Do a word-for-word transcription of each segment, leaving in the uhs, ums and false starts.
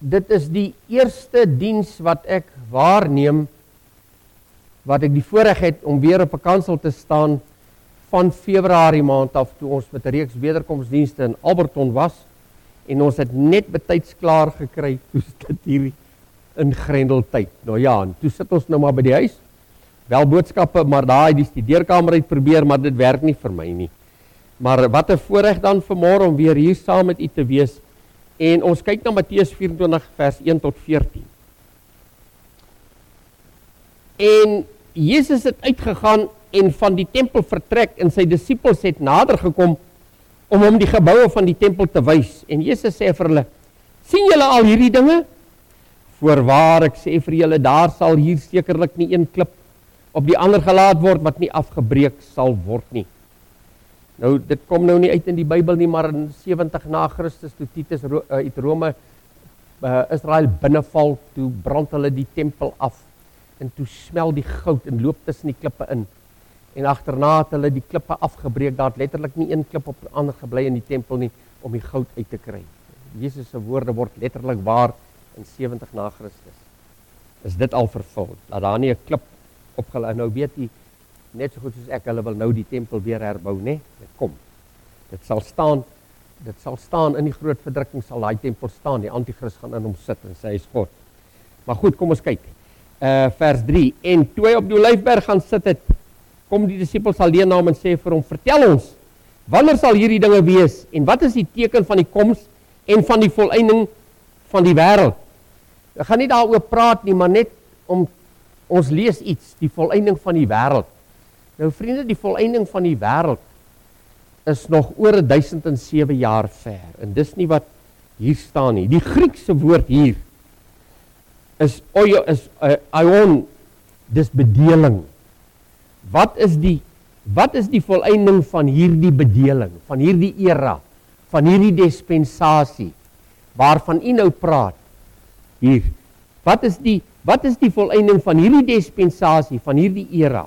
dit is die eerste diens wat ek waarneem, wat ek die voorreg het om weer op 'n kansel te staan van Februarie maand af, toe ons met 'n reeks wederkomsdienste in Alberton was, en ons het net betyds klaar gekry, toe sit hier in Grendeltyd. Nou ja, en toe sit ons nou maar by die huis, wel boodskappe, maar daar die studeerkamer uit probeer, maar dit werk nie vir my nie. Maar wat 'n voorreg dan vanmôre om weer hier saam met u te wees, en ons kyk na Matteus vyf en twintig vers een tot veertien. En Jesus het uitgegaan en van die tempel vertrek, en sy disippels het nader gekom om hom die geboue van die tempel te wys. En Jesus sê vir hulle, sien julle al hierdie dinge? Voorwaar, ek sê vir julle, daar sal hier sekerlik nie een klip op die ander gelaat word wat nie afgebreek sal word nie. Nou, dit kom nou nie uit in die Bybel nie, maar in sewentig na Christus, toe Titus uit Rome uh, Israel binneval, toe brand hulle die tempel af, en toe smel die goud en loop tussen die klippe in. En agterna het hulle die klippe afgebreek, daar het letterlik nie een klip op die ander gebly in die tempel nie, om die goud uit te kry. Jesus se woorde word letterlik waar in sewentig na Christus. Is dit al vervul, dat daar nie 'n klip opgelê, nou weet jy, net so goed soos ek, hulle wil nou die tempel weer herbou, né? Dit kom. Dit sal staan, dit sal staan in die groot verdrukking, sal daai tempel staan, die antichrist gaan in hom sit en sê hy is God. Maar goed, kom ons kyk. Uh, vers drie, en toe hy op die Olyfberg gaan sit het, kom die disippels alleen na hom en sê vir hom, vertel ons, wanneer sal hierdie dinge wees, en wat is die teken van die koms en van die volëinding van die wêreld? Ek gaan nie daaroor praat nie, maar net om, ons lees iets, die volëinding van die wêreld. Nou vriende, die volëinding van die wêreld is nog oor duisend en sewe jaar ver, en dis nie wat hier staan nie. Die Griekse woord hier is, oio, is uh, aion, dis bedeling. Wat is die, wat is die volëinding van hierdie bedeling, van hierdie era, van hierdie dispensasie, waarvan u nou praat, hier, wat is die, wat is die volëinding van hierdie dispensasie, van hierdie era?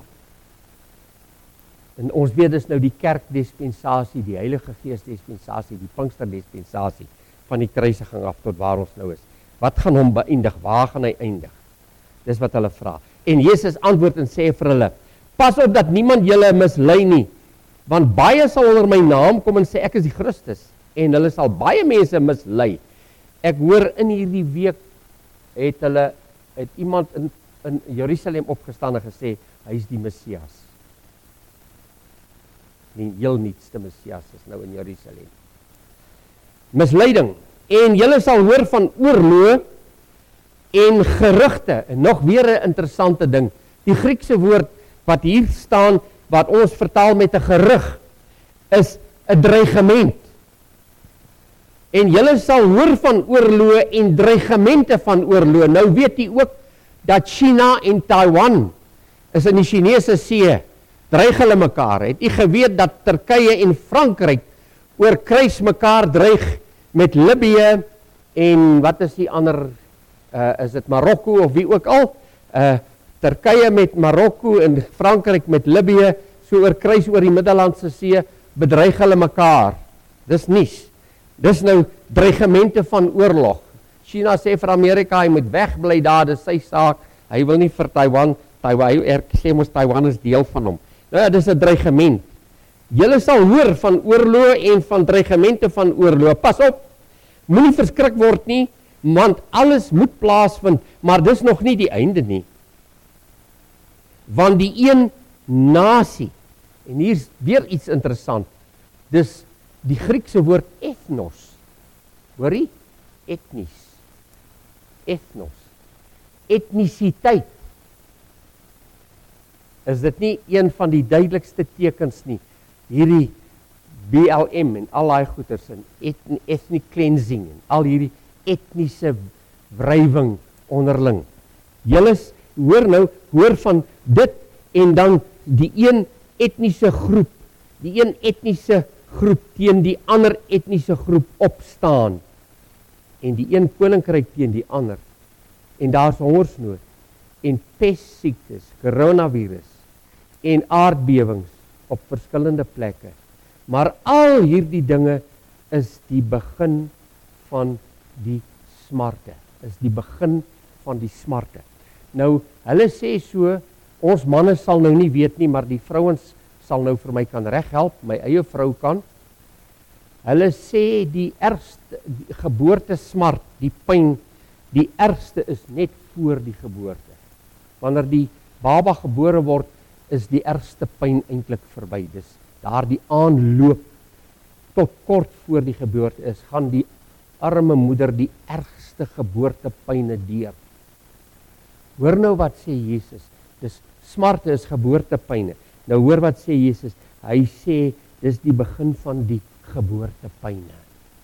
En ons weet dis nou die kerkdispensasie, die Heilige Gees dispensasie, die Pinksterdispensasie, van die kruisiging af tot waar ons nou is. Wat gaan hom beëindig? Waar gaan hy eindig? Dis wat hulle vra. En Jesus antwoord en sê vir hulle, pas op dat niemand julle mislei nie, want baie sal onder my naam kom en sê ek is die Christus, en hulle sal baie mense mislei. Ek hoor in hierdie week het hulle, het iemand in, in Jerusalem opgestaan en gesê, hy is die Messias. Die heel nuutste Messias is nou in Jerusalem. Misleiding, en julle sal hoor van oorloë en gerugte, en nog weer 'n interessante ding, die Griekse woord wat hier staan, wat ons vertaal met 'n gerug, is 'n dreigement. En julle sal hoor van oorloë en dreigemente van oorloë. Nou weet jy ook dat China en Taiwan is in die Chinese see, dreig hulle mekaar. Het jy geweet dat Turkye en Frankryk oor kruis mekaar dreig met Libië en wat is die ander, uh, is dit Marokko of wie ook al, uh, Turkye met Marokko en Frankryk met Libië, so oor kruis oor die Middellandse See, bedreig hulle mekaar. Dis nies. Dis nou dreigemente van oorlog. China sê vir Amerika, hy moet wegbly daar, dis sy saak, hy wil nie vir Taiwan, Taiwan, hy sê mos Taiwan is deel van hom. Nou ja, dis 'n dreigement. Julle sal hoor van oorloë en van dreigemente van oorloë. Pas op, moenie verskrik word nie, want alles moet plaasvind, maar dis nog nie die einde nie. Want die een nasie, en hier is weer iets interessant, dis die Griekse woord ethnos, hoor jy? Etnies, ethnos, etnisiteit, is dit nie een van die duidelikste tekens nie, hierdie B L M en al die goeders, en ethnic cleansing, en al hierdie etniese wrywing onderling. Julle hoor nou, hoor van dit, en dan die een etniese groep, die een etniese groep teen die ander etniese groep opstaan, en die een koninkryk teen die ander, en daar is hongersnood, en pestsiektes, coronavirus, en aardbewings op verskillende plekke. Maar al hierdie dinge is die begin van die smarte. is die begin van die smarte. Nou, hulle sê so, ons manne sal nou nie weet nie, maar die vrouens sal nou vir my kan reghelp, my eie vrou kan. Hulle sê die ergste die geboortesmart, die pyn, die ergste is net voor die geboorte. Wanneer die baba gebore word, is die ergste pyn eintlik verby. Dis daar die aanloop tot kort voor die geboorte is, gaan die arme moeder die ergste geboortepyne deur. Hoor nou wat sê Jesus, dis smarte is geboortepyne. Nou hoor wat sê Jesus, hy sê, dis die begin van die geboortepyne.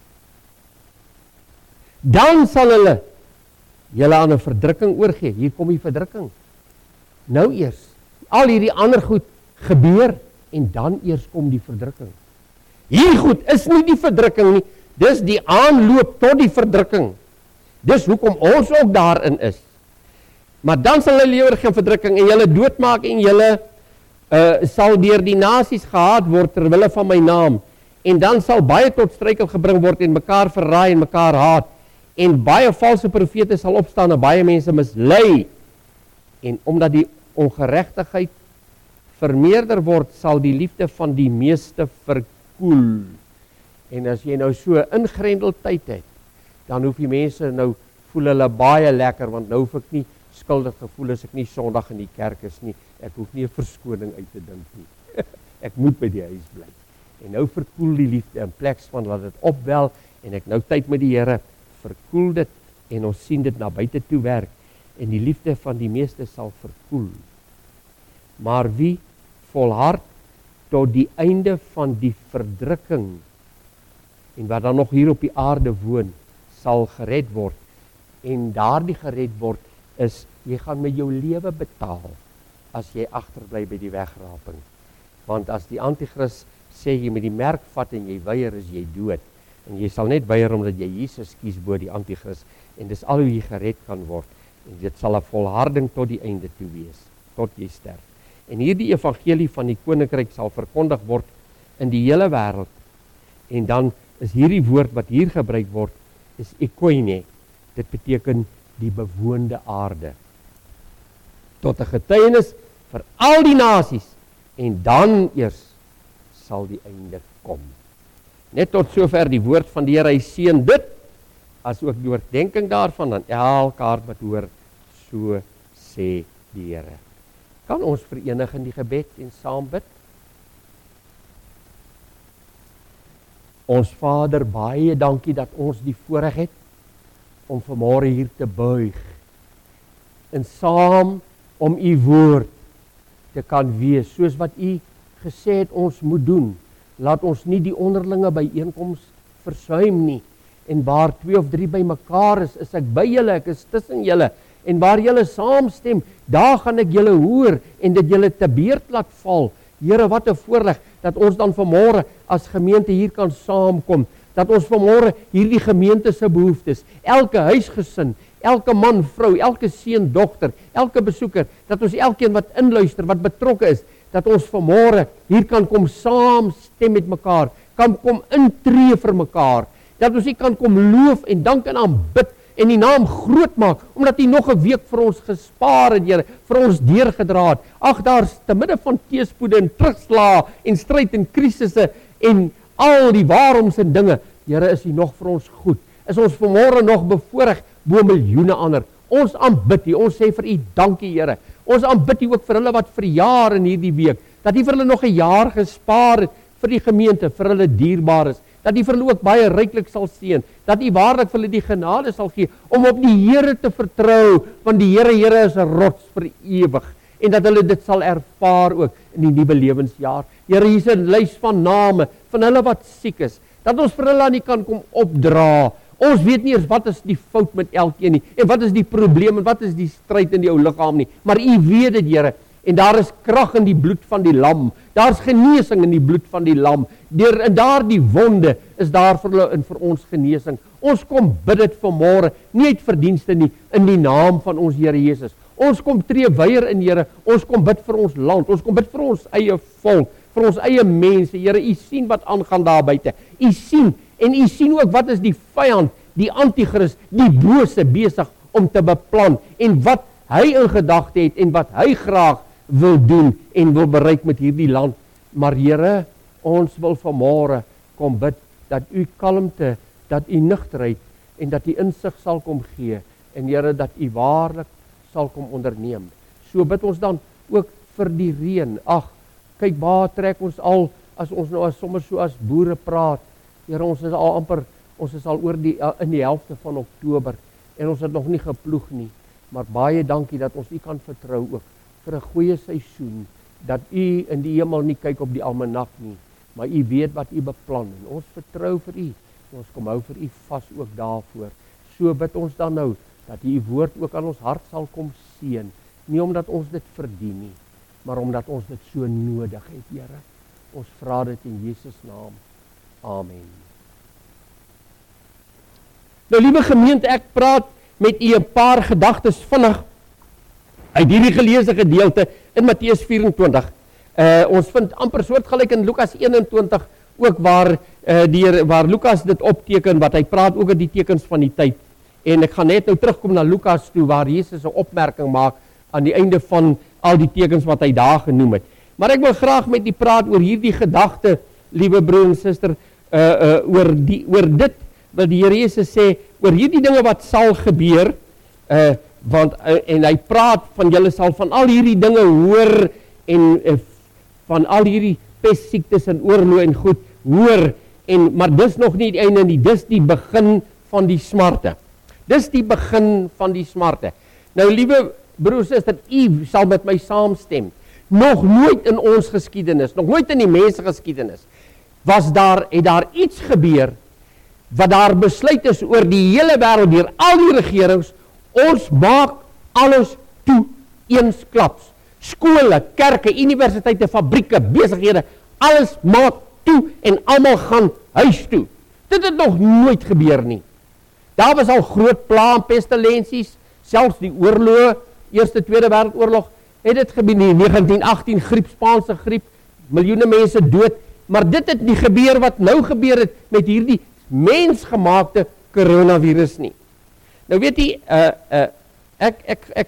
Dan sal hulle julle aan 'n verdrukking oorgee. Hier kom die verdrukking. Nou eers, al hierdie ander goed gebeur, en dan eers kom die verdrukking. Hier goed is nie die verdrukking nie, dis die aanloop tot die verdrukking. Dis hoekom ons ook daarin is. Maar dan sal hulle lewer geen verdrukking en julle doodmaak en julle uh, sal deur die nasies gehaat word ter wille van my naam. En dan sal baie tot struikel gebring word en mekaar verraai en mekaar haat. En baie valse profete sal opstaan en baie mense mislei. En omdat die ongeregtigheid vermeerder word, sal die liefde van die meeste verkoel. En as jy nou so ingrendeltyd het, dan hoef die mense nou, voel hulle baie lekker, want nou hoef ek nie skuldig gevoel as ek nie Sondag in die kerk is nie, ek hoef nie 'n verskoning uit te dink nie. Ek moet by die huis bly. En nou verkoel die liefde in plek van laat dit opwel, en ek nou tyd met die Here, verkoel dit, en ons sien dit na buite toe werk, en die liefde van die meeste sal verkoel. Maar wie volhard tot die einde van die verdrukking, en wat dan nog hier op die aarde woon, sal gered word. En daardie gered word is, jy gaan met jou lewe betaal, as jy agterbly by die wegraping. Want as die antichrist sê, jy met die merk vat en jy weier, is jy dood. En jy sal net weier omdat jy Jesus kies bo die antichrist. En dis al hoe jy gered kan word. En dit sal 'n volharding tot die einde toe wees, tot jy sterf. En hierdie evangelie van die koninkryk sal verkondig word in die hele wêreld. En dan is hierdie woord wat hier gebruik word, is ekoine. Dit beteken die bewoonde aarde. Tot 'n getuienis vir al die nasies. En dan eers sal die einde kom. Net tot sover die woord van die Here, hy seën dit, as ook die oordeenking daarvan, aan elke hart wat hoor, so sê die Here. Kan ons verenig in die gebed en saam bid? Ons Vader, baie dankie dat ons die voorreg het om vanmôre hier te buig en saam om u woord te kan wees, soos wat u gesê het ons moet doen. Laat ons nie die onderlinge byeenkoms versuim nie. En waar twee of drie by mekaar is, is ek by julle, ek is tussen julle. En waar julle saamstem, daar gaan ek julle hoor en dit julle te beurt laat val. Here, wat 'n voorreg dat ons dan vanmôre as gemeente hier kan saamkom. Dat ons vanmôre hierdie gemeente se behoeftes, elke huisgesin, elke man, vrou, elke seun, dogter, elke besoeker, dat ons elkeen wat inluister, wat betrokke is, dat ons vanmôre hier kan kom saam stem met mekaar, kan kom intree vir mekaar, dat ons hier kan kom loof en dank en aanbid en die naam groot maak, omdat hy nog 'n week vir ons gespaar het, Here, vir ons deurgedra het. Ag, daar's te midde van teëspoede en terugslae en stryd en krisisse en al die waaroms en dinge, Here, is hy nog vir ons goed. Is ons vanmôre nog bevoorreg bo miljoene ander. Ons aanbid U, ons sê vir U dankie, Here. Ons aanbid U ook vir hulle wat verjaar in hierdie week, dat U vir hulle nog 'n jaar gespaar het vir die gemeente, vir hulle dierbaar is, dat U vir hulle ook baie ryklik sal seën, dat U waarlik vir hulle die genade sal gee om op die Here te vertrou, want die Here, Here is 'n rots vir ewig, en dat hulle dit sal ervaar ook in die nuwe lewensjaar. Here, hier is 'n lys van name van hulle wat siek is, dat ons vir hulle aan U kan kom opdra. Ons weet nie eens wat is die fout met elkeen nie, en wat is die probleem, en wat is die stryd in die ou liggaam nie, maar U weet dit, Here, en daar is krag in die bloed van die lam, daar is genesing in die bloed van die lam, deur in daardie wonde is daar vir hulle en vir ons genesing. Ons kom bid dit vanmôre, nie uit verdienste nie, in die naam van ons Here Jesus. Ons kom tree weier in, Here, ons kom bid vir ons land, ons kom bid vir ons eie volk, vir ons eie mense, Here, U sien wat aangaan daar buite, U sien, en U sien ook wat is die vyand, die anti-kris, die bose besig om te beplan en wat hy in gedagte het en wat hy graag wil doen en wil bereik met hierdie land. Maar Here, ons wil vanmôre kom bid dat u kalmte, dat u nugterheid en dat u insig sal kom gee en Here, dat u waarlik sal kom onderneem. So bid ons dan ook vir die reën. Ag, kyk waar trek ons al as ons nou as sommer so as boere praat. Here, ons is al amper, ons is al oor die in die helfte van Oktober en ons het nog nie geploeg nie. Maar baie dankie dat ons u kan vertrou ook vir 'n goeie seisoen, dat u in die hemel nie kyk op die almanak nie, maar u weet wat u beplan en ons vertrou vir u. Ons kom hou vir u vas ook daarvoor. So bid ons dan nou dat u woord ook aan ons hart sal kom seën, nie omdat ons dit verdien nie, maar omdat ons dit so nodig het, Here. Ons vra dit in Jesus naam. Amen. Nou liewe gemeente, ek praat met u 'n paar gedagtes vinnig uit hierdie geleesde gedeelte in Matteus vyf-en-twintig. Uh, ons vind amper soortgelyk in Lukas een-en-twintig ook waar uh, die, waar Lukas dit opteken, wat hy praat ook oor die tekens van die tyd. En ek gaan net nou terugkom na Lukas toe waar Jesus 'n opmerking maak aan die einde van al die tekens wat hy daar genoem het. Maar ek wil graag met u praat oor hierdie gedagte, liewe broer en suster, uh, uh, oor die oor dit wat die Here Jesus sê oor hierdie dinge wat sal gebeur, uh, want uh, en hy praat van julle sal van al hierdie dinge hoor en uh, van al hierdie pestsiektes en oorloë en goed hoor en maar dis nog nie die einde nie, dis die begin van die smarte. Dis die begin van die smarte. Nou liewe broers en susters, u sal met my saamstem. Nog nooit in ons geskiedenis, nog nooit in die mensgeskiedenis was daar het daar iets gebeur wat daar besluit is oor die hele wêreld deur al die regerings, ons maak alles toe eensklaps. Skole, kerke, universiteite, fabrieke, besighede, alles maak toe en almal gaan huis toe. Dit het nog nooit gebeur nie. Daar was al groot plae en pestilensies, selfs die oorloë, Eerste Tweede Wêreldoorlog, het dit gebeur in negentien agtien griep, Spaanse griep, miljoene mense dood, maar dit het nie gebeur wat nou gebeur het met hierdie mensgemaakte coronavirus nie. Nou weet jy, uh, uh, ek, ek, ek,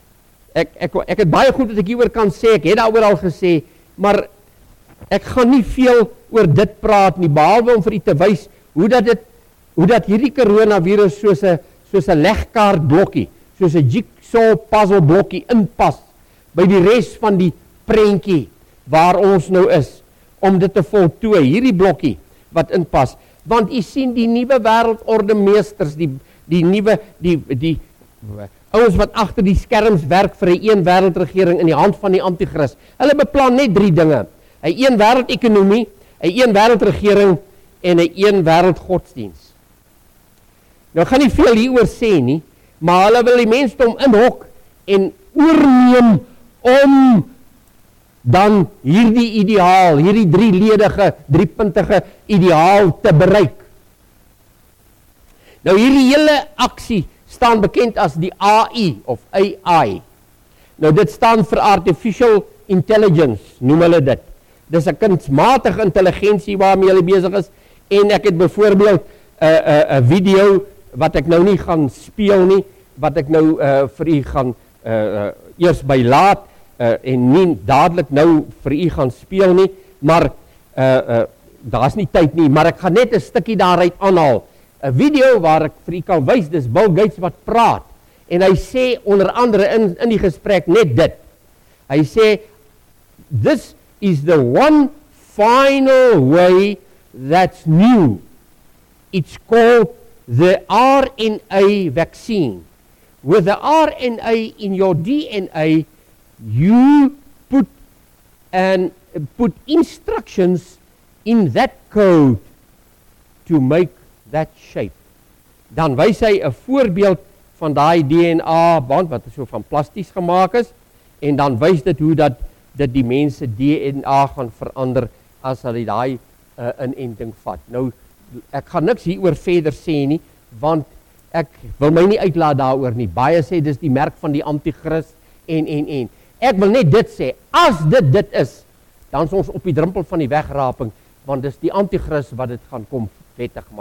ek, ek, ek het baie goed wat ek hieroor kan sê, ek het daaroor al gesê, maar ek gaan nie veel oor dit praat nie, behalwe om vir u te wys hoe dat dit, hoe dat hierdie coronavirus soos 'n soos 'n legkaart blokkie, soos 'n jigsaw puzzle blokkie inpas by die res van die prentjie waar ons nou is, om dit te voltooi, hierdie blokkie wat inpas. Want u sien die nuwe wêreldorde meesters, die die nuwe die die ouens wat agter die skerms werk vir 'n een wêreldregering in die hand van die anti-kris. Hulle beplan net drie dinge: 'n een wêreldekonomie, 'n een wêreldregering en 'n een wêreldgodsdiens. Nou gaan nie veel hieroor sê nie, maar hulle wil die mensdom inhok en oorneem om dan hierdie ideaal, hierdie drieledige, driepuntige ideaal te bereik. Nou hierdie hele aksie staan bekend as die A I of A I. Nou dit staan vir Artificial Intelligence, noem hulle dit. Dis 'n kunsmatige intelligensie waarmee hulle besig is en ek het byvoorbeeld 'n uh, 'n uh, 'n video wat ek nou nie gaan speel nie, wat ek nou uh, vir u gaan uh, uh, eers bylaat uh, en nie dadelik nou vir u gaan speel nie, maar uh, uh, daar's nie tyd nie, maar ek gaan net 'n stukkie daaruit aanhaal. 'n Video waar ek vir u kan wys, dis Bill Gates wat praat en hy sê onder andere in in die gesprek net dit. Hy sê this is the one final way that's new. It's called the R N A vaccine. With the R N A in your D N A, you put and put instructions in that code to make that shape. Dan wys hy 'n voorbeeld van daai D N A band wat so van plasties gemaak is en dan wys dit hoe dat dit die mense D N A gaan verander as hulle daai uh, inenting vat. Nou ek gaan niks hieroor verder sê nie, want ek wil my nie uitlaat daaroor nie. Baie sê dis die merk van die anti-kris en en en. Ek wil net dit sê, as dit dit is, dan is ons op die drempel van die wegraping, want dis die anti-kris wat dit gaan kom wettig maak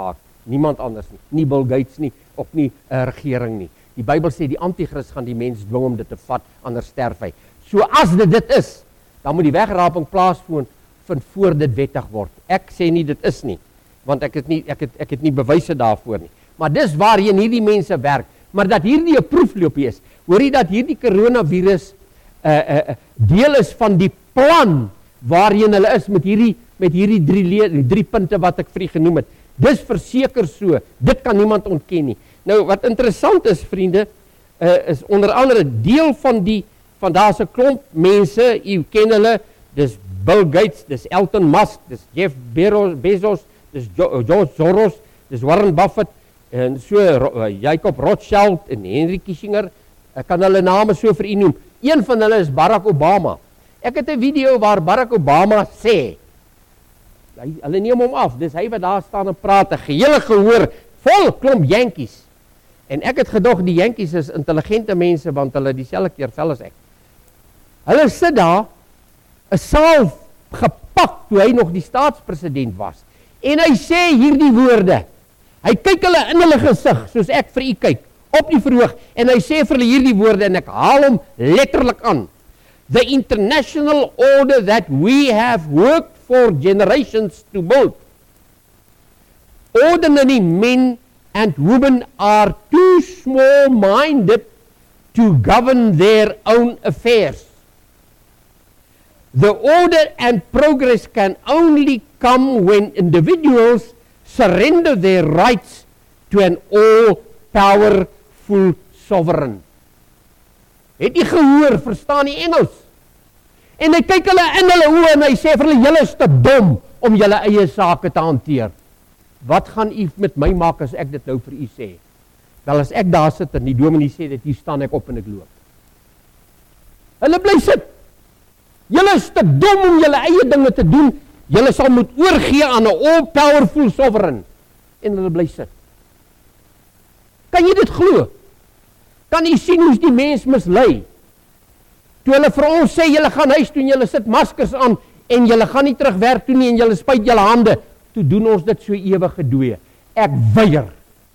Niemand anders nie. Nie Bill Gates nie, ook nie 'n uh, regering nie. Die Bybel sê die anti-kris gaan die mens dwing om dit te vat, anders sterf hy. So as dit dit is, dan moet die wegraping plaasvind vind voor dit wettig word. Ek sê nie dit is nie, want ek het nie ek het ek het nie bewyse daarvoor nie. Maar dis waarheen hierdie mense werk, maar dat hierdie 'n proefloopie is. Hoor jy dat hierdie coronavirus 'n uh, uh, uh, deel is van die plan waarheen hulle is met hierdie met hierdie drie die drie punte wat ek vir u genoem het. Dis verseker so. Dit kan niemand ontken nie. Nou wat interessant is, vriende, uh, is onder andere deel van die van daar's 'n klomp mense, u ken hulle, dis Bill Gates, dis Elon Musk, dis Jeff Bezos, dis George Soros, dis Warren Buffett en so uh, Jacob Rothschild en Henry Kissinger. Ek kan hulle name so vir u noem. Een van hulle is Barack Obama. Ek het 'n video waar Barack Obama sê, hy, hulle neem hom af, dis hy wat daar staan en praat, 'n gehele gehoor, vol klomp Yankees. En ek het gedog die Yankees is intelligente mense, want hulle dieselfde keer vel as ek. Hulle sit daar, 'n saal gepak toe hy nog die staatspresident was. En hy sê hierdie woorde. Hy kyk hulle in hulle gesig, soos ek vir u kyk, op die verhoog, en hy sê vir hulle hierdie woorde, en ek haal hom letterlik aan. The international order that we have worked for generations to build. Ordinary men and women are too small-minded to govern their own affairs. The order and progress can only come when individuals surrender their rights to an all-powerful sovereign. Het jy gehoor, verstaan die Engels? En hy kyk hulle in hulle oë en hy sê vir hulle, julle is te dom om julle eie sake te hanteer. Wat gaan u met my maak as ek dit nou vir u sê? Wel, as ek daar sit en die dominee sê dit, hier staan ek op en ek loop. Hulle bly sit. Julle is te dom om julle eie dinge te doen. Julle sal moet oorgee aan 'n all-powerful sovereign. En hulle bly sit. Kan jy dit glo? Kan jy sien hoe die mens mislei? Toe hulle vir ons sê, julle gaan huis toe en julle sit maskers aan en julle gaan nie terug werk toe nie en julle spuit julle hande, toe doen ons dit so ewig gedooie. Ek weier.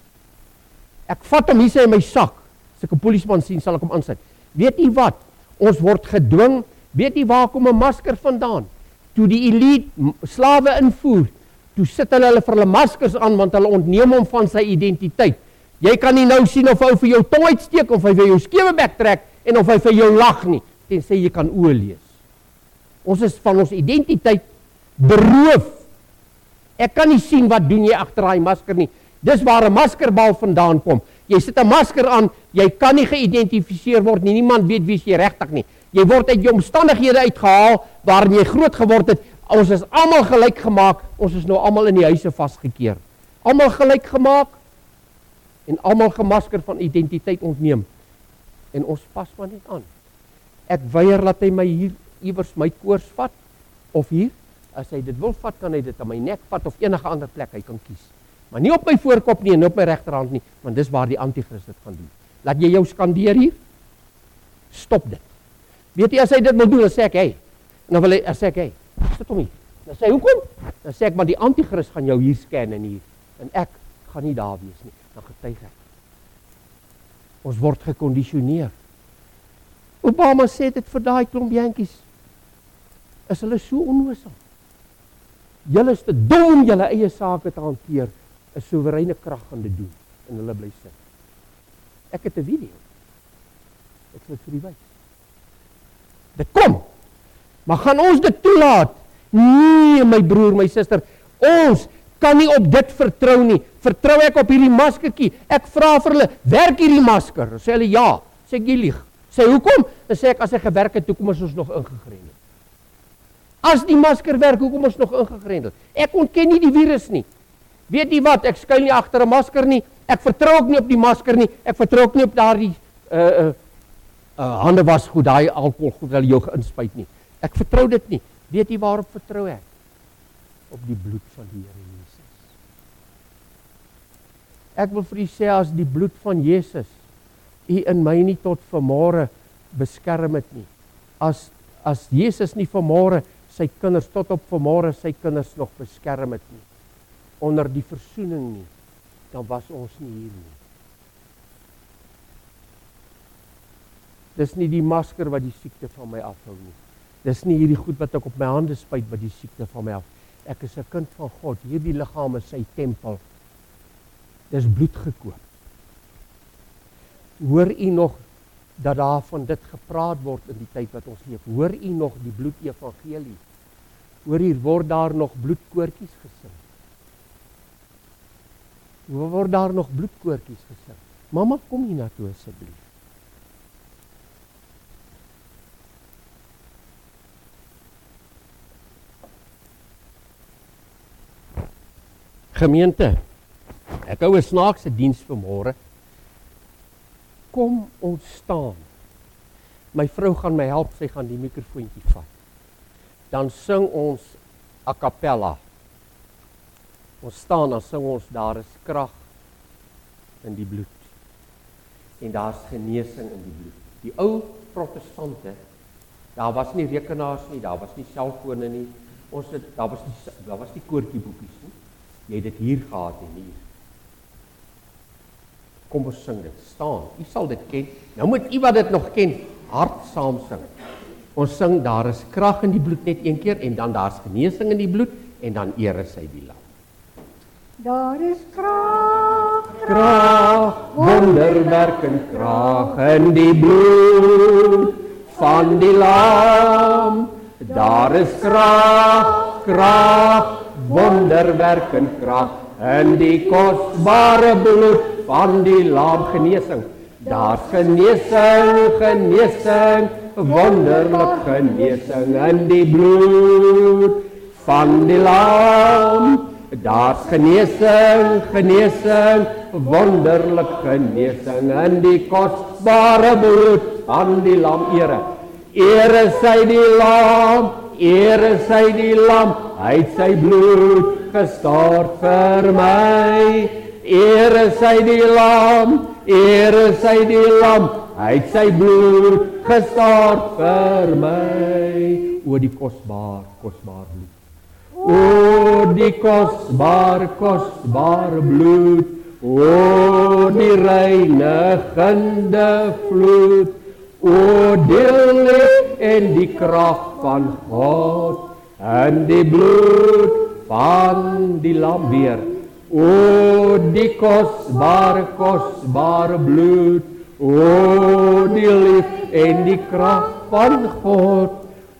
Ek vat hom hier sê in my sak. As ek 'n polisieman sien, sal ek hom aansit. Weet jy wat? Ons word gedwing. Weet jy waar kom 'n masker vandaan? Toe die elite slawe invoer, toe sit hulle hulle vir hulle maskers aan, want hulle ontneem hom van sy identiteit. Jy kan nie nou sien of hy vir jou tong uitsteek, of hy vir jou skewe bek trek, en of hy vir jou lag nie, tensy jy kan oë lees. Ons is van ons identiteit beroof. Ek kan nie sien wat doen jy agter daai masker nie. Dis waar 'n maskerbal vandaan kom. Jy sit 'n masker aan, jy kan nie geïdentifiseer word nie, niemand weet wie jy regtig nie. Jy word uit jou omstandighede uitgehaal, waarin jy groot geword het. Ons is almal gelyk gemaak, ons is nou almal in die huise vasgekeer. Almal gelyk gemaak, en almal gemasker van identiteit ontneem. En ons pas maar net aan. Ek weier laat hy my hier iewers my koors vat, of hier, as hy dit wil vat, kan hy dit aan my nek vat, of enige ander plek hy kan kies. Maar nie op my voorkop nie, en op my regterhand nie, want dis waar die anti-kris dit gaan doen. Laat jy jou skandeer hier? Stop dit. Weet jy, as hy dit wil doen, dan sê ek, hey, en dan wil hy, dan sê ek, hey, sit hom hier. Dan sê hy, hoekom? Dan sê ek, maar die anti-kris gaan jou hier scan en hier, en ek gaan nie daar wees nie, dan getuig ek. Ons word gekondisioneer. Obama sê dit vir daai klomp Yankees. Is hulle so onnoosel? Julle is te dom om julle eie sake te hanteer. 'n Soewereine krag gaan dit doen, en hulle bly sit. Ek het 'n video. Ek sal dit vir u wys. Dit kom. Maar gaan ons dit toelaat? Nee, my broer, my suster, ons kan nie op dit vertrou nie. Vertrou ek op hierdie maskertjie? Ek vra vir hulle, werk hierdie masker? Dan sê hulle ja. Sê ek, jy lieg. Sê hoekom? Dan sê ek, as hy gewerk het, hoekom is ons nog ingegrendel? As die masker werk, hoekom is ons nog ingegrendel? Ek ontken nie die virus nie. Weet jy wat? Ek skuil nie agter 'n masker nie. Ek vertrou ook nie op die masker nie. Ek vertrou ook nie op daardie uh, uh, uh, hande was goed, daai alkohol goed, hulle jou geinspuit nie. Ek vertrou dit nie. Weet jy waarop vertrou ek? Op die bloed van die Here Jesus. Ek wil vir u sê, as die bloed van Jesus u in my nie tot vanmôre beskerm het nie. As, as Jesus nie vanmôre sy kinders, tot op vanmôre sy kinders nog beskerm het nie. Onder die versoening nie. dan was ons nie hier nie. Dis nie die masker wat die siekte van my afhou nie. Dis nie hierdie goed wat ek op my hande spuit wat die siekte van my af. Ek is 'n kind van God. Hierdie liggaam is sy tempel. Dis bloed gekoop. Hoor u nog dat daar van dit gepraat word in die tyd wat ons leef? Hoor u nog die bloedevangelie? Hoor hier word daar nog bloedkoortjies gesing? Word daar nog bloedkoortjies gesing? Mamma, kom hier na toe asseblief. Gemeente, ek hou 'n snaakse diens vanmôre. Kom ons staan. My vrou gaan my help, sy gaan die mikrofoontjie vat. Dan sing ons a cappella. Ons staan, dan sing ons, daar is krag in die bloed. En daar's genesing in die bloed. Die ou protestante, daar was nie rekenaars nie, daar was nie selfone nie. Ons het, daar was nie, daar was nie koortjieboekies nie. Jy het dit hier gehad en hier. Kom ons sing dit, staan. U sal dit ken. Nou moet u wat dit nog ken, hard saam sing. Ons sing, daar is krag in die bloed net een keer, en dan daar's genesing in die bloed, en dan ere sy die lam. Daar is krag, Krag, wonderwerkend krag in die bloed van die lam. Daar is krag, krag, wonderwerkend krag in die kosbare bloed van die lam. Genesing, daar's genesing, genesing, wonderlik genesing in die bloed van die lam. Daar's genesing, genesing, wonderlik genesing in die kosbare bloed van die lam. Ere, ere sy die lam, ere sy die lam, hy het sy bloed gestort vir my. Ere sy die lam, ere sy die lam, hy het sy bloed gestort vir my. O die kosbaar, kosbaar bloed. O die kosbaar, kosbaar bloed. O die reinigende vloed. O die lief en die krag van God en die bloed van die lam weer. O die kosbare, kosbare bloed. O die lief en die krag van God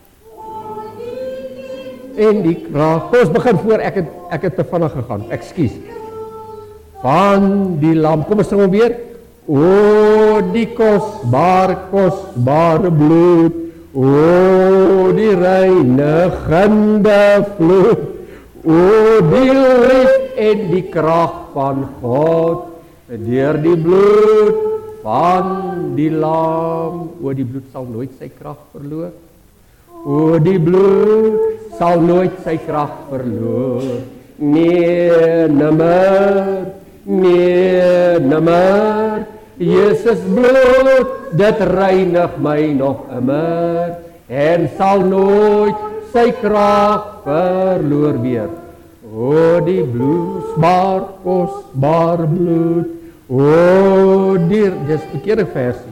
en die krag. Ons begin voor, ek het, ek het te vinnig gegaan, ekskuus. Van die lam, kom ons sing hom weer. O die kosbare, kosbare bloed. O die reinigende vloed. O die lief en die krag van God deur die bloed van die lam. O die bloed sal nooit sy krag verloor. O die bloed sal nooit sy krag verloor. Nee, nimmer, nee, nimmer. Jesus bloed, dit reinig my nog immer en sal nooit sy krag verloor weer. O die bloedbaar, kosbaar bloed. O die, dis verkeerde versie.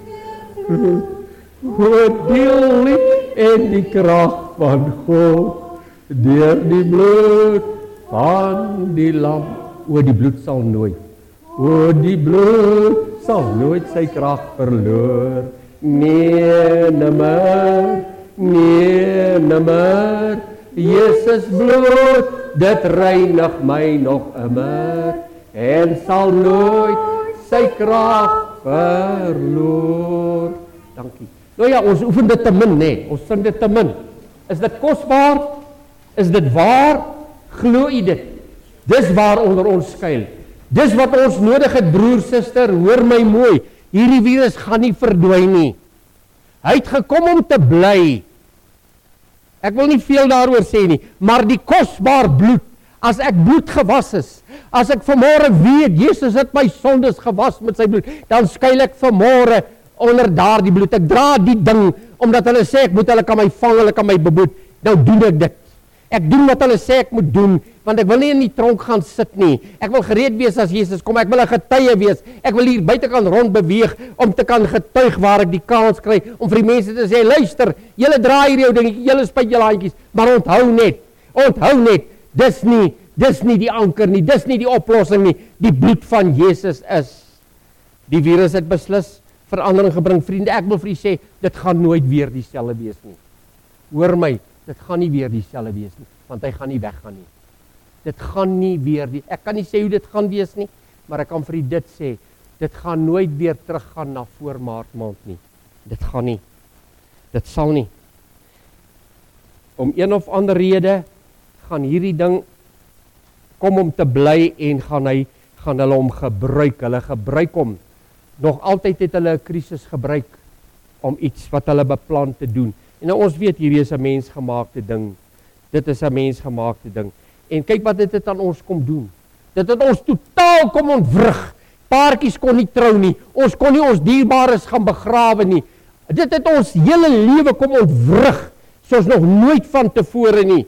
O die lief en die krag van God deur die bloed van die lam. O die bloed sal nooit, o die bloed sal nooit sy krag verloor. Nee, nimmer, nee, nimmer. Jesus bloed, dit reinig my nog immer en sal nooit sy krag verloor. Dankie. Nou ja, ons oefen dit te min, nee. Ons sing dit te min. Is dit kosbaar? Is dit waar? Glo u dit? Dis waar onder ons skuil. Dis wat ons nodig het, broer, suster, hoor my mooi. Hierdie virus gaan nie verdwyn nie. Hy het gekom om te bly. Ek wil nie veel daaroor sê nie, maar die kosbaar bloed, as ek bloed gewas is, as ek vanmôre weet, Jesus het my sondes gewas met sy bloed, dan skuil ek vanmôre onder daardie bloed. Ek dra die ding, omdat hulle sê, ek moet, hulle kan my vang, hulle kan my beboet. Nou doen ek dit. Ek doen wat hulle sê ek moet doen, want ek wil nie in die tronk gaan sit nie. Ek wil gereed wees as Jesus kom, ek wil 'n getuie wees. Ek wil hier buitekant rond beweeg om te kan getuig waar ek die kans kry om vir die mense te sê, luister, julle draai hier jou dingetjie, julle spuit julle handjies, maar onthou net, onthou net, dis nie, dis nie die anker nie, dis nie die oplossing nie. Die bloed van Jesus is. Die virus het beslis verandering gebring, vriende. Ek wil vir u sê, dit gaan nooit weer dieselfde wees nie. Hoor my, dit gaan nie weer dieselfde wees nie, want hy gaan nie weggaan nie. Dit gaan nie weer die, ek kan nie sê hoe dit gaan wees nie, maar ek kan vir u dit sê, dit gaan nooit weer teruggaan na voor Maart maand nie. Dit gaan nie. Dit sal nie. Om een of ander rede gaan hierdie ding kom om te bly en gaan hy gaan hulle hom gebruik. Hulle gebruik hom. Nog altyd het hulle 'n krisis gebruik om iets wat hulle beplan te doen. En nou ons weet hierdie is 'n mensgemaakte ding. Dit is 'n mensgemaakte ding. En kyk wat dit het aan ons kom doen. Dit het ons totaal kom ontwrig. Paartjies kon nie trou nie. Ons kon nie ons dierbares gaan begrawe nie. Dit het ons hele lewe kom ontwrig, soos nog nooit van tevore nie.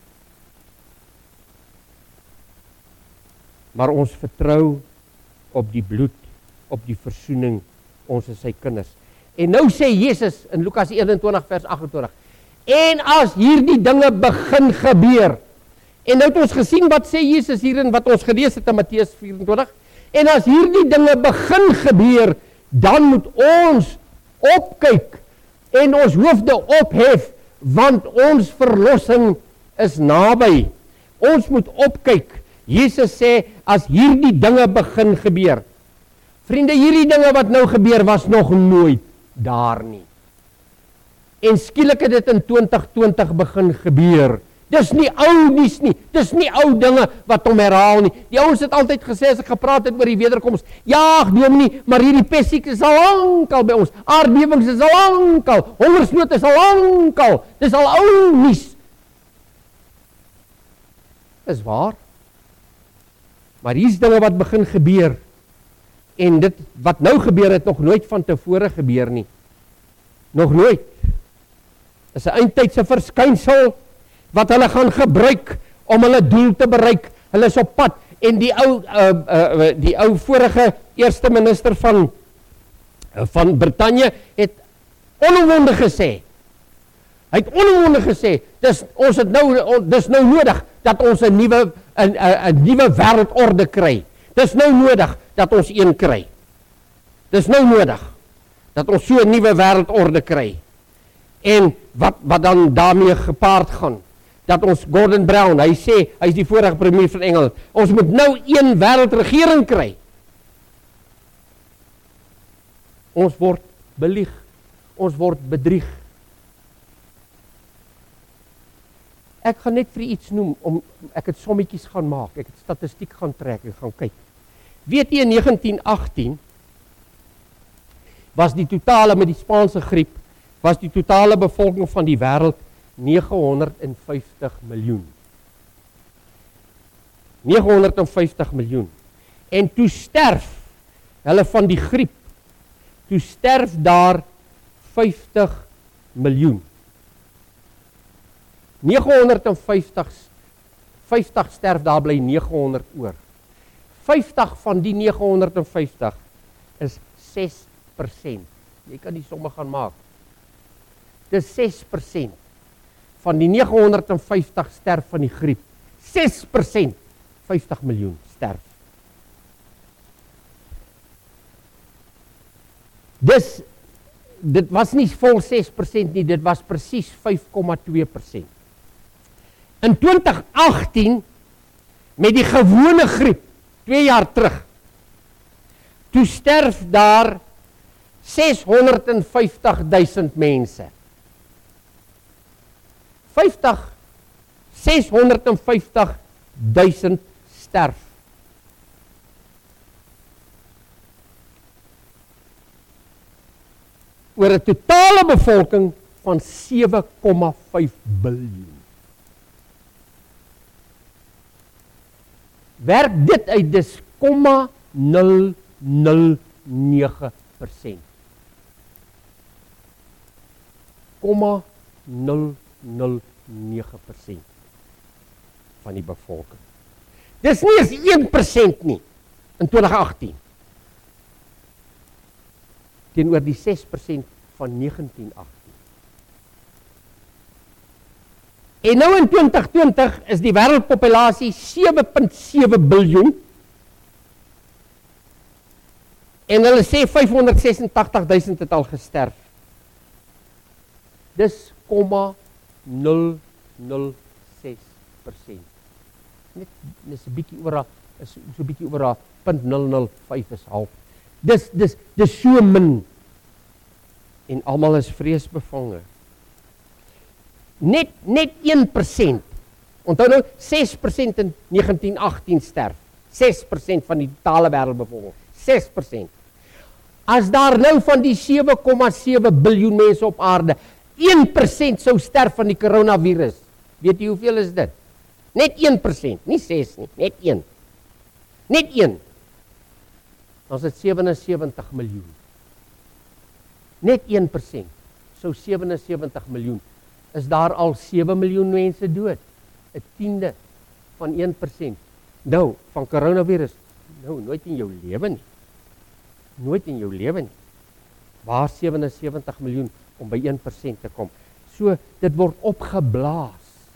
Maar ons vertrou op die bloed, op die versoening, ons is sy kinders. En nou sê Jesus in Lukas eenentwintig vers agt en twintig, en as hierdie dinge begin gebeur, en nou het ons gesien wat sê Jesus hierin, wat ons gelees het in Matteus vyf en twintig, en as hierdie dinge begin gebeur, dan moet ons opkyk, en ons hoofde ophef, want ons verlossing is naby. Ons moet opkyk. Jesus sê, as hierdie dinge begin gebeur, vriende, hierdie dinge wat nou gebeur, was nog nooit daar nie. En skielik het dit in twintig twintig begin gebeur. Dis nie ou nuus nie, dis nie ou dinge wat hom herhaal nie. Die ouens het altyd gesê, as ek gepraat het oor die wederkoms, ja, dominee, maar hierdie pessiek is al lankal by ons, aardbewings is al lankal, hongersnood is al lankal, dis al ou nuus. Is waar. Maar hier's dinge wat begin gebeur, en dit wat nou gebeur het nog nooit van tevore gebeur nie. Nog nooit. Is 'n eindtydse verskynsel wat hulle gaan gebruik om hulle doel te bereik. Hulle is op pad, en die ou uh, uh, die ou vorige eerste minister van uh, van Brittanje het onomwonde gesê. Hy het onomwonde gesê, dis ons het nou dis nou nodig dat ons 'n nuwe 'n 'n nuwe wêreldorde kry. Dis nou nodig dat ons een kry. Dis nou nodig dat ons so 'n nuwe wêreldorde kry. En wat wat dan daarmee gepaard gaan, dat ons Gordon Brown, hy sê, hy is die vorige premier van Engeland, ons moet nou een wêreldregering kry. Ons word belieg, ons word bedrieg. Ek gaan net vir iets noem, om, ek het sommetjies gaan maak, ek het statistiek gaan trek en gaan kyk. Weet jy, in negentien agttien was die totale, met die Spaanse griep, was die totale bevolking van die wêreld nege honderd vyftig miljoen. nege honderd vyftig miljoen. En toe sterf hulle van die griep, toe sterf daar vyftig miljoen. nege honderd vyftig, vyftig sterf, daar bly nege honderd oor. vyftig van die nege honderd vyftig is ses persent. Jy kan die somme gaan maak. Dis ses persent. Van die nege honderd vyftig sterf van die griep. ses persent, vyftig miljoen sterf. Dis, dit was nie vol ses persent nie, dit was presies vyf komma twee persent. In twintig agttien, met die gewone griep, twee jaar terug, toe sterf daar seshonderdvyftig duisend mense. vyftig, seshonderdvyftig duisend sterf. Oor 'n totale bevolking van sewe komma vyf biljoen. Werk dit uit, dis komma nul nul nege persent. komma nul nul nege persent. van die bevolking. Dis nie eens een persent nie in twintig agtien. Teenoor die ses persent van negentien agtien. En nou in twintig twintig is die wêreldpopulasie sewe komma sewe biljoen. En hulle sê vyfhonderd ses en tagtig duisend het al gesterf. Dis komma nul nul ses persent. Net dis 'n bietjie oor a, is so 'n bietjie oor a punt nul nul vyf is half. Dis dis dis so min. En almal is vreesbevange. Net net een persent. Onthou nou ses persent in negentien agtien sterf. ses persent van die totale wêreldbevolking. ses persent. As daar nou van die sewe komma sewe biljoen mense op aarde een persent sou sterf van die coronavirus. Weet jy hoeveel is dit? Net een persent, nie ses nie, net een. Net een. Dan is dit sewensewentig miljoen. Net een persent sou sewensewentig miljoen. Is daar al sewe miljoen mense dood. 'n tiende van een persent. Nou, van coronavirus. Nou, nooit in jou lewe nie. Nooit in jou lewe nie. Waar sewensewentig miljoen om by een persent te kom. So, dit word opgeblaas.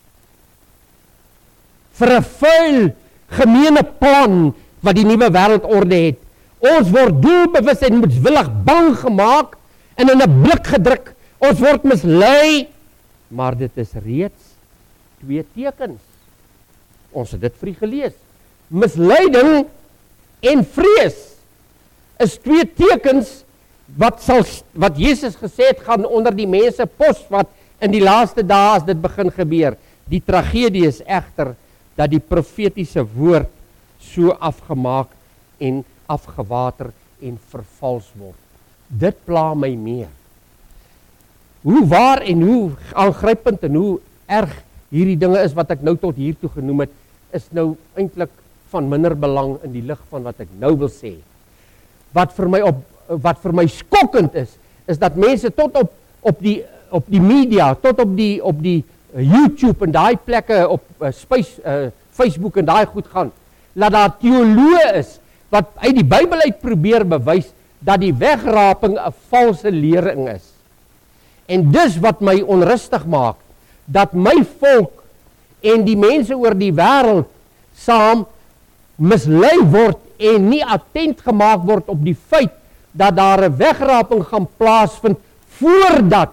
Vir 'n vuil, gemeene plan wat die nuwe wêreldorde het. Ons word doelbewus en moedswillig bang gemaak en in 'n blik gedruk. Ons word mislei, maar dit is reeds twee tekens. Ons het dit vir u gelees. Misleiding en vrees is twee tekens wat sal wat Jesus gesê het gaan onder die mense posvat in die laaste dae as dit begin gebeur. Die tragedie is egter dat die profetiese woord so afgemaak en afgewater en vervals word. Dit pla my meer. Hoe waar en hoe aangrypend en hoe erg hierdie dinge is wat ek nou tot hiertoe genoem het, is nou eintlik van minder belang in die lig van wat ek nou wil sê. Wat vir my op wat vir my skokkend is, is dat mense tot op op die op die media, tot op die op die YouTube en daai plekke op uh, space, uh, Facebook en daai goed gaan, laat daar teoloë is wat uit die Bybel uit probeer bewys dat die wegraping 'n valse lering is. En dis wat my onrustig maak, dat my volk en die mense oor die wêreld saam mislei word en nie attent gemaak word op die feit dat daar 'n wegraping gaan plaasvind voordat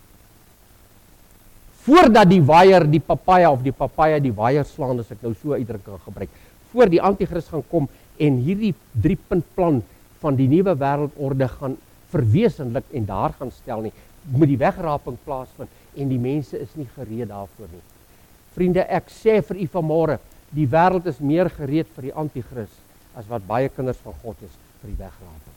voordat die waier die papaya of die papaya die waier slaan, as ek nou so uitdrukking gebruik, voor die anti-kris gaan kom en hierdie drie punt plan van die nuwe wêreldorde gaan verwesenlik en daar gaan stel nie, moet die wegraping plaasvind en die mense is nie gereed daarvoor nie. Vriende, ek sê vir u vanmôre, die wêreld is meer gereed vir die anti-kris as wat baie kinders van God is vir die wegraping.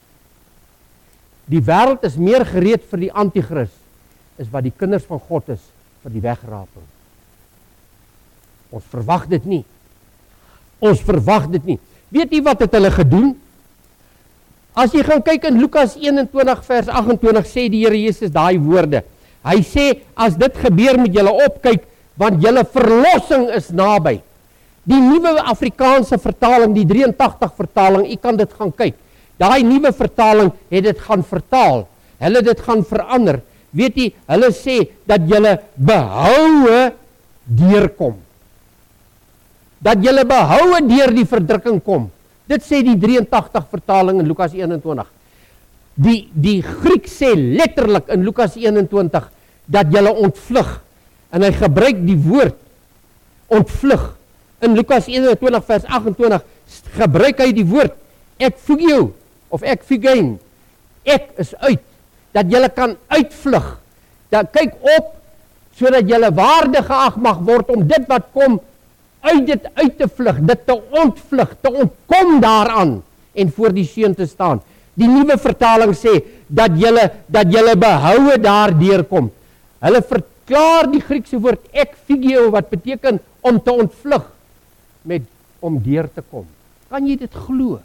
Die wêreld is meer gereed vir die anti-kris is wat die kinders van God is vir die wegraping. Ons verwag dit nie. Ons verwag dit nie. Weet jy wat het hulle gedoen? As jy gaan kyk in Lukas eenentwintig vers agt-en-twintig sê die Here Jesus daai woorde. Hy sê, as dit gebeur moet julle opkyk, want julle verlossing is naby. Die nuwe Afrikaanse vertaling, die drie en tagtig vertaling, u kan dit gaan kyk. Daai nuwe vertaling het dit gaan vertaal. Hulle dit gaan verander. Weet jy, hulle sê dat julle behoue deurkom. Dat julle behoue deur die verdrukking kom. Dit sê die drie en tagtig vertaling in Lukas eenentwintig. Die, die Griek sê letterlik in Lukas eenentwintig dat julle ontvlug. En hy gebruik die woord ontvlug. In Lukas eenentwintig vers agt-en-twintig gebruik hy die woord ek fugio of ek fugein. Ek is uit. Dat julle kan uitvlug. Dat kyk op sodat julle waardig geag mag word om dit wat kom uit dit uit te vlug, dit te ontvlug, te ontkom daaraan en voor die seun te staan. Die nuwe vertaling sê dat julle dat julle behoue daardeur kom. Hulle verklaar die Griekse woord ek fugio wat beteken om te ontvlug met om deur te kom. Kan jy dit glo?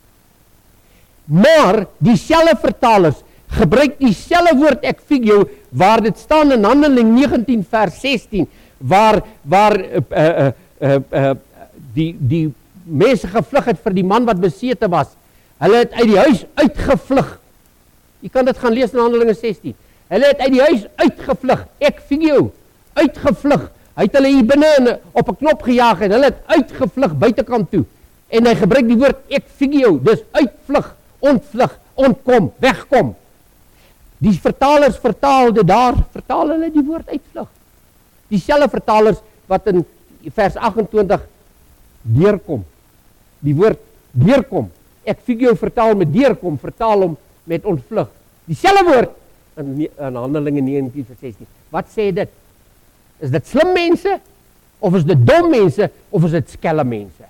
Maar dieselfde vertalers gebruik dieselfde woord ek fugio waar dit staan in Handeling negentien vers sestien waar waar uh, uh, uh, uh, die, die mense gevlug het vir die man wat besete was. Hulle het uit die huis uitgevlug. Jy kan dit gaan lees in Handelinge sestien. Hulle het uit die huis uitgevlug. Ek video, uitgevlug. Hy het hulle hier binne op 'n knop gejaag en hulle het uitgevlug buitekant toe. En hy gebruik die woord ek video, dis uitvlug, ontvlug, ontkom, wegkom. Die vertalers vertaal dit daar, vertaal hulle die woord uitvlug. Dieselfde vertalers wat in vers agt-en-twintig deurkom. Die woord deurkom. Ek video vertaal met deurkom, vertaal hom met ontvlug. Dieselfde woord in, in Handelinge negentien vers sestien. Wat sê dit? Is dit slim mense? Of is dit dom mense? Of is dit skelm mense?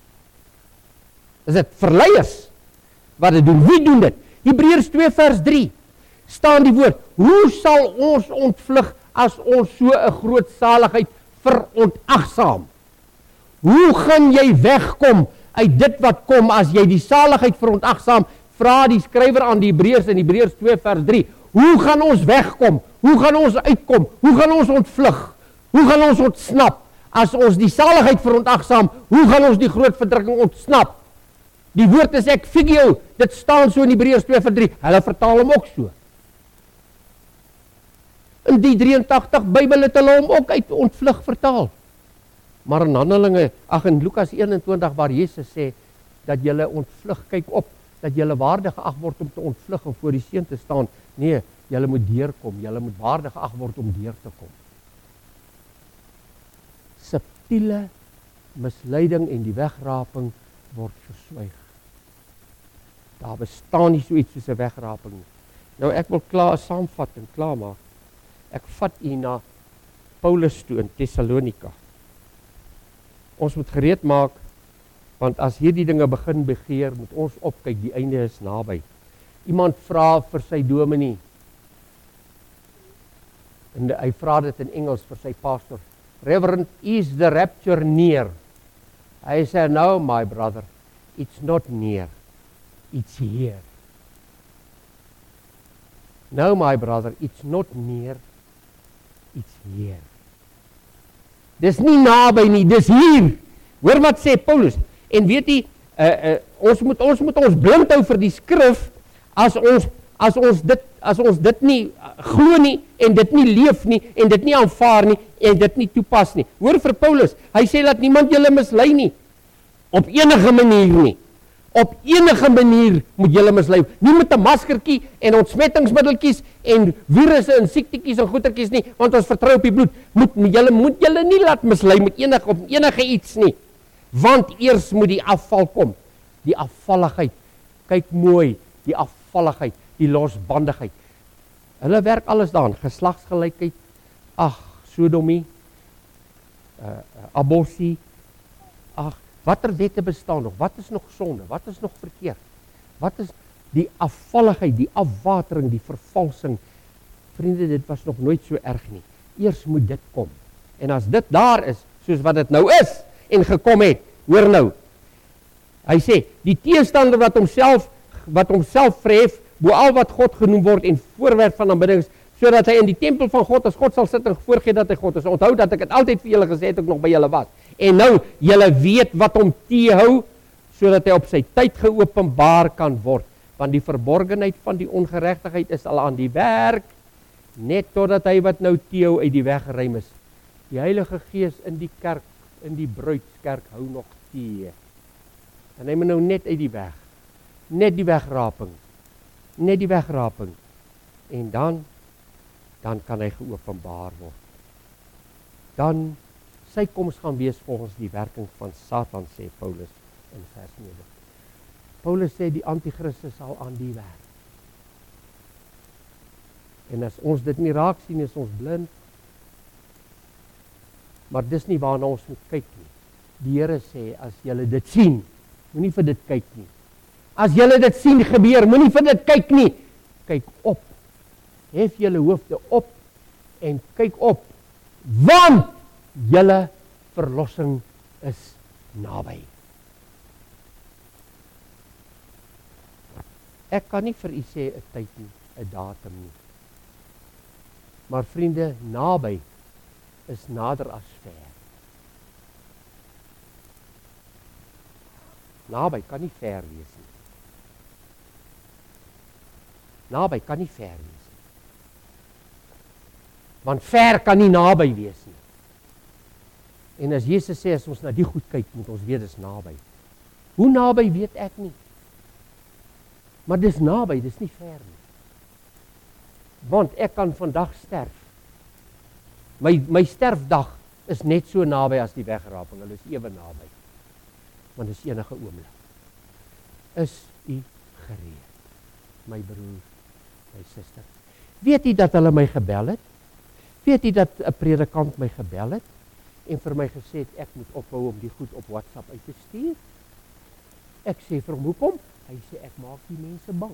Is dit verleiers wat dit doen? Wie doen dit? Hebreërs twee vers drie staan die woord, hoe sal ons ontvlug as ons so 'n groot saligheid verontagsaam? Hoe gaan jy wegkom uit dit wat kom as jy die saligheid verontagsaam? Vra die skrywer aan die Hebreërs in Hebreërs twee vers drie. Hoe gaan ons wegkom? Hoe gaan ons uitkom? Hoe gaan ons ontvlug? Hoe gaan ons ontsnap? As ons die saligheid verontagsaam, hoe gaan ons die groot verdrukking ontsnap? Die woord is ek video, dit staan so in Hebreërs twee vers drie. Hulle vertaal hom ook so. In die drieëntagtig Bybel het hulle hom ook uit ontvlug vertaal. Maar in Handelinge, ag in Lukas eenentwintig waar Jesus sê dat julle ontvlug, kyk op, dat julle waardig geag word om te ontvlug en voor die seun te staan. Nee, julle moet deurkom, julle moet waardig geag word om deur te kom. Subtiele misleiding en die wegraping word verswyg. Daar bestaan nie so iets soos 'n wegraping nie. Nou ek wil klaar saamvat en klaar maak. Ek vat u na Paulus toe in Thessalonika. Ons moet gereed maak, want as hierdie dinge begin begeer, moet ons opkyk, die einde is naby. Iemand vra vir sy dominee, en hy vra dit in Engels vir sy pastor, Reverend, is the rapture near? Hy sê, no my brother, it's not near, it's here. No my brother, it's not near, it's here. Dis nie naby nie, dis hier. Hoor wat sê Paulus. En weet jy, uh, uh, ons moet ons moet ons blind hou vir die skrif as ons as ons dit as ons dit nie glo nie en dit nie leef nie en dit nie aanvaar nie en dit nie toepas nie. Hoor vir Paulus, hy sê dat niemand julle mislei nie op enige manier nie. Op enige manier moet julle mislei. Nie met 'n maskertjie en ontsmettingsmiddeltjies en virusse en siektetjies en goetertjies nie, want ons vertrou op die bloed. Moet julle moet julle nie laat mislei met enige op enige iets nie. Want eers moet die afval kom. Die afvalligheid. Kyk mooi, die afvalligheid, die losbandigheid. Hulle werk alles daarin, geslagsgelykheid, ag, sodomie, uh, aborsie, ag, watter wette bestaan nog? Wat is nog sonde? Wat is nog verkeerd? Wat is die afvalligheid, die afwatering, die vervalsing? Vriende, dit was nog nooit so erg nie. Eers moet dit kom. En as dit daar is, soos wat dit nou is, en gekom het, hoor nou, hy sê, die teenstander wat homself, wat homself verhef, bo al wat God genoem word en voorwerp van aanbidding is, sodat hy in die tempel van God as God sal sit en voorgee dat hy God is. Onthou dat ek het altyd vir julle gesê het, ek nog by julle was. En nou, julle weet wat hom teehou, sodat hy op sy tyd geopenbaar kan word. Want die verborgenheid van die ongeregtigheid is al aan die werk, net totdat hy wat nou teehou uit die weg geruim is. Die Heilige Gees in die kerk, in die bruidskerk hou nog tee. En hy moet nou net uit die weg. Net die wegraping. Net die wegraping. En dan, dan kan hy geopenbaar word. Dan, sy koms gaan wees volgens die werking van Satan, sê Paulus in vers nege. Paulus sê die antichrist sal aan die werk. En as ons dit nie raak sien, is ons blind. Maar dis nie waarna ons moet kyk nie. Die Here sê, as julle dit sien, moenie vir dit kyk nie. As julle dit sien gebeur, moenie vir dit kyk nie. Kyk op. Hef julle hoofde op en kyk op. Want julle verlossing is naby. Ek kan nie vir u sê 'n tyd nie, 'n datum nie. Maar vriende, naby is nader as ver. Naby kan nie ver wees nie. Naby kan nie ver wees nie. Want ver kan nie naby wees nie. En as Jesus sê, as ons na die goed kyk, moet ons weet dis naby. Hoe naby weet ek nie. Maar dis naby, dis nie ver nie. Want ek kan vandag sterf. My, my sterfdag is net so naby as die wegraping, hulle is ewe naby. Want dis enige oomblik. Is u gereed, my broer, my suster? Weet u dat hulle my gebel het? Weet u dat 'n predikant my gebel het en vir my gesê het ek moet ophou om die goed op WhatsApp uit te stuur? Ek sê vir hom, hoekom? Hy sê ek maak die mense bang.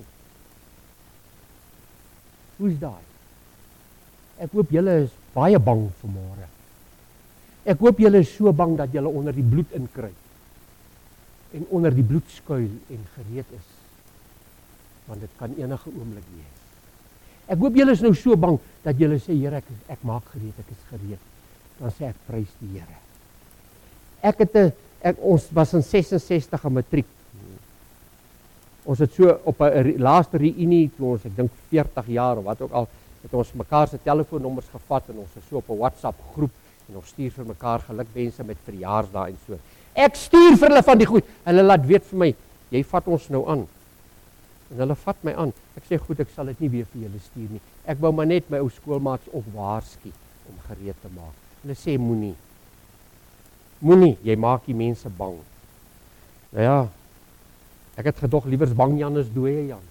Hoe's daai? Ek hoop julle is baie bang vanmôre. Ek hoop julle is so bang dat julle onder die bloed inkruip en onder die bloed skuil en gereed is. Want dit kan enige oomblik wees. Ek hoop julle is nou so bang dat julle sê, Here, ek, ek maak gereed, ek is gereed. Dan sê ek, prys die Here. Ek het 'n ek ons was in sesensestig 'n matriek. Ons het so op 'n re, laaste reunie toe ons, ek dink veertig jaar of wat ook al, het ons mekaar se telefoonnommers gevat en ons is so op 'n WhatsApp groep en ons stuur vir mekaar gelukwense met verjaarsdae en so. Ek stuur vir hulle van die goed. Hulle laat weet vir my, jy vat ons nou aan. En hulle vat my aan. Ek sê goed, ek sal dit nie weer vir julle stuur nie. Ek wou maar net my ou skoolmaats op waarsku om gereed te maak. Hulle sê moenie. Moenie, jy maak die mense bang. Nou ja, ek het gedog liewers bang Jan is dooie Jan.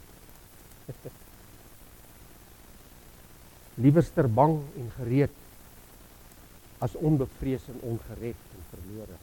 Liewerster bang en gereed as onbevrees en ongered en verlore.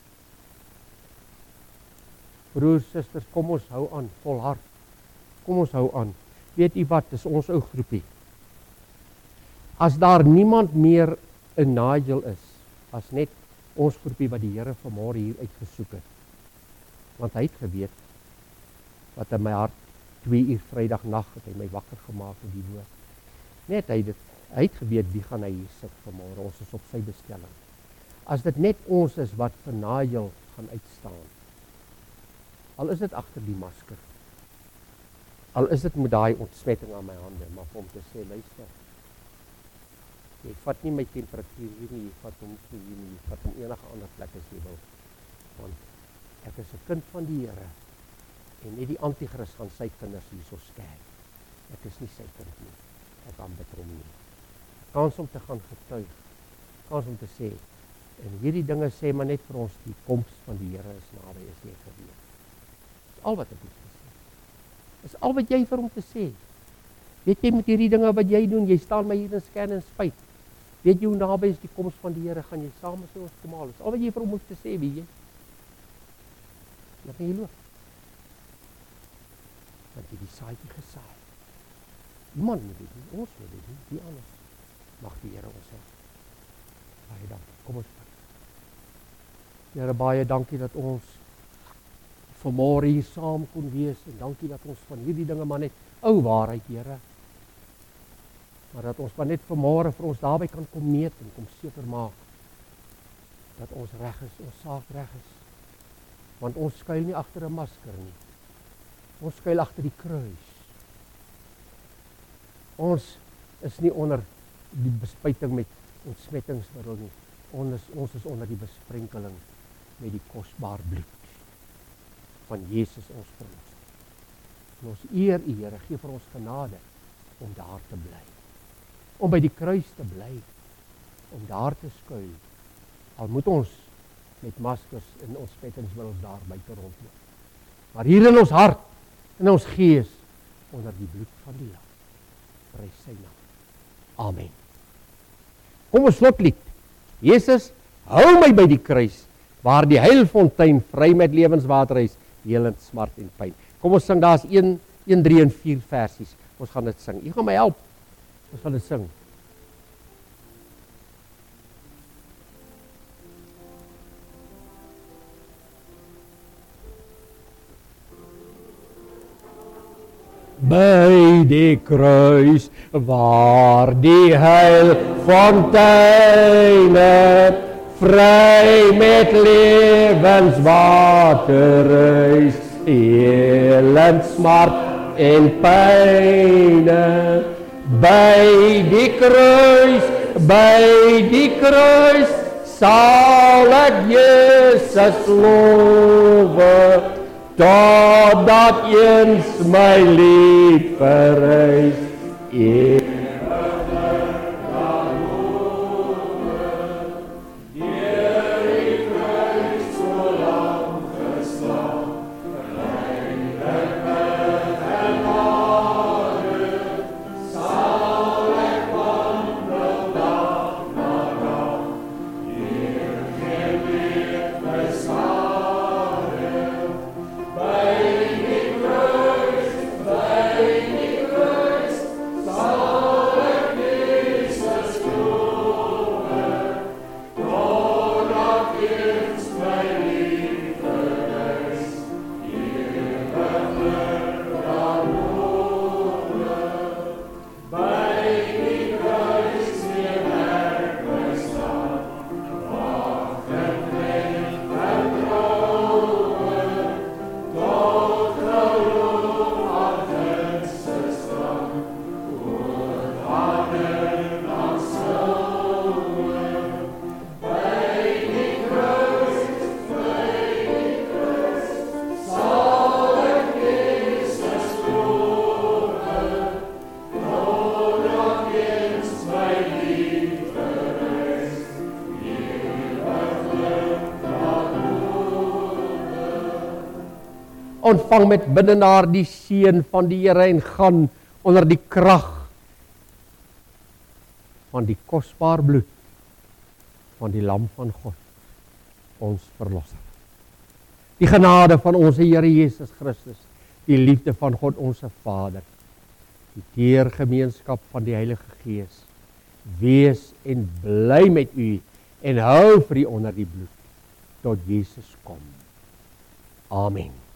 Broers, susters, kom ons hou aan, volhard. Kom ons hou aan. Weet u wat, dis ons ou groepie. As daar niemand meer in Nigel is, as net ons groepie wat die Here vanmôre hier uitgesoek het. Want hy het geweet wat in my hart twee uur Vrydag nag het hy my wakker gemaak met die woord. Net hy dit, hy het geweet wie gaan hy hier sit vanmôre. Ons is op sy bestelling. As dit net ons is wat vir Nigel gaan uitstaan. Al is dit agter die masker. Al is dit met daai ontsmetting aan my hande, maar om te sê, luister. Jy vat nie my temperatuur hier nie, jy vat hom hier nie, jy vat hom enige ander plek as jy wil. Want ek is 'n kind van die Here. En net die anti-kris gaan sy kinders hierso skerp. Ek is nie sy kind nie. Ek aanbid hom nie. Kans om te gaan getuig. Kans om te sê. En hierdie dinge sê maar net vir ons, die koms van die Here is naby, is nie geweet. Dis al wat ek moet sê. Dis al wat jy vir hom te sê. Weet jy met hierdie dinge wat jy doen, jy staan my hier in skern en spyt. Weet jy hoe naby is die koms van die Here, gaan jy saam met ons kom haal. Dis al wat jy vir hom moet te sê, weet jy. Laat my loop. Want jy die saadjie gesaai. Iemand moet dit doen, ons moet dit doen, die anders. Mag die Here ons help. Baie dankie. Kom ons bid. Here, baie dankie dat ons vanmôre hier saam kon wees en dankie dat ons van hierdie dinge maar net ou waarheid, Here. Maar dat ons maar net vanmôre vir ons daarby kan kom meet en kom seker maak dat ons reg is, ons saak reg is. Want ons skuil nie agter 'n masker nie. Ons skuil agter die kruis. Ons is nie onder die bespuiting met ontsmettingsmiddel nie. Ons, ons is onder die besprenkeling met die kosbaar bloed van Jesus ons verlosser. En ons eer U, Here, gee vir ons genade om daar te bly. Om by die kruis te bly. Om daar te skuil. Al moet ons met maskers en ontsmettingsmiddels daar buite rondloop. Maar hier in ons hart, in ons gees, onder die bloed van die Lam. Prys sy naam. Amen. Kom ons slotlied. Jesus, hou my by die kruis, waar die heilfontein vry met lewenswater is, helend smart en pyn. Kom ons sing, daar's een, een, drie en vier versies. Ons gaan dit sing. U gaan my help. Ons gaan dit sing. By die kruis, waar die heilfonteine vry met lewenswater is, Elend, smart en pyne, by die kruis, by die kruis, sal ek Jesus lowe, totdat eens my lied verrys. Ontvang met binnenaar die seën van die Here en gaan onder die krag van die kosbaar bloed van die Lam van God, ons verlosser. Die genade van ons Here Jesus Christus, die liefde van God ons Vader, die deurgemeenskap van die Heilige Gees, wees en bly met u en hou vir u onder die bloed tot Jesus kom. Amen.